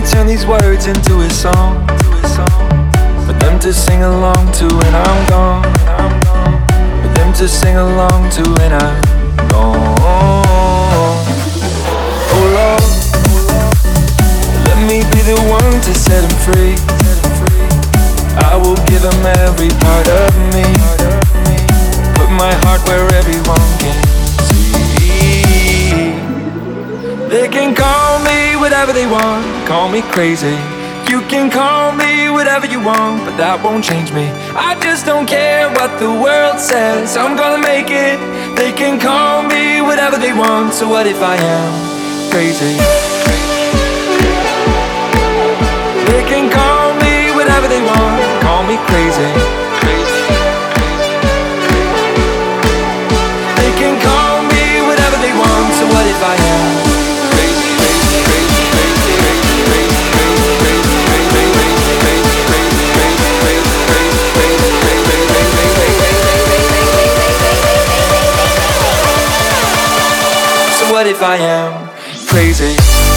turn these words into a song for them to sing along to when I'm gone. For them to sing along to when I'm gone. Oh Lord, let me be the one to set them free. I will give them every part of me. Put my heart where everyone can see. They can call me whatever they want, call me crazy. You can call me whatever you want, but that won't change me. I just don't care what the world says, I'm gonna make it. They can call me whatever they want, so what if I am crazy? They can call me whatever they want, call me crazy. They can call me whatever they want, so what if I am crazy? So what if I am crazy?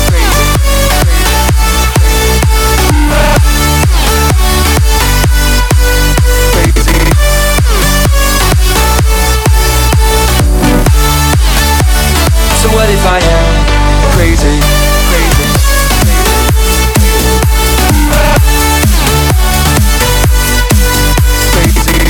What if I am crazy, crazy? Crazy.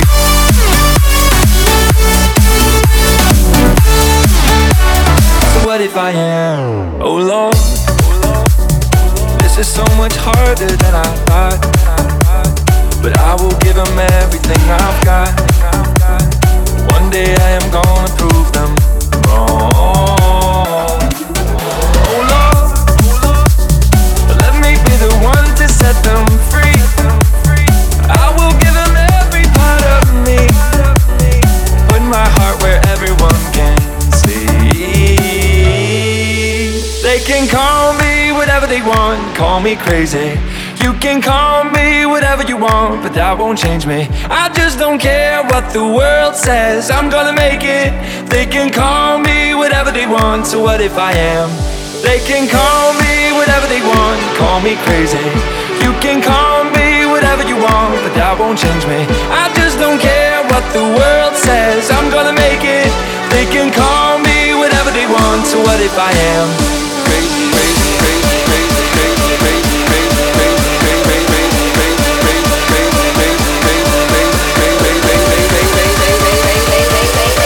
So what if I am? Oh Lord, this is so much harder than I thought. But I will give them everything I've got. One day I am gonna prove them wrong. Set them free. I will give them every part of me. Put my heart where everyone can see. They can call me whatever they want, call me crazy. You can call me whatever you want, but that won't change me. I just don't care what the world says, I'm gonna make it. They can call me whatever they want, so what if I am? They can call me whatever they want, call me crazy. You can call me whatever you want, but that won't change me. I just don't care what the world says, I'm gonna make it. They can call me whatever they want, so what if I am crazy, crazy, crazy, crazy, crazy, crazy, crazy, crazy,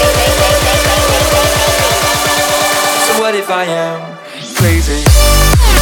crazy, crazy, crazy. So what if I am crazy?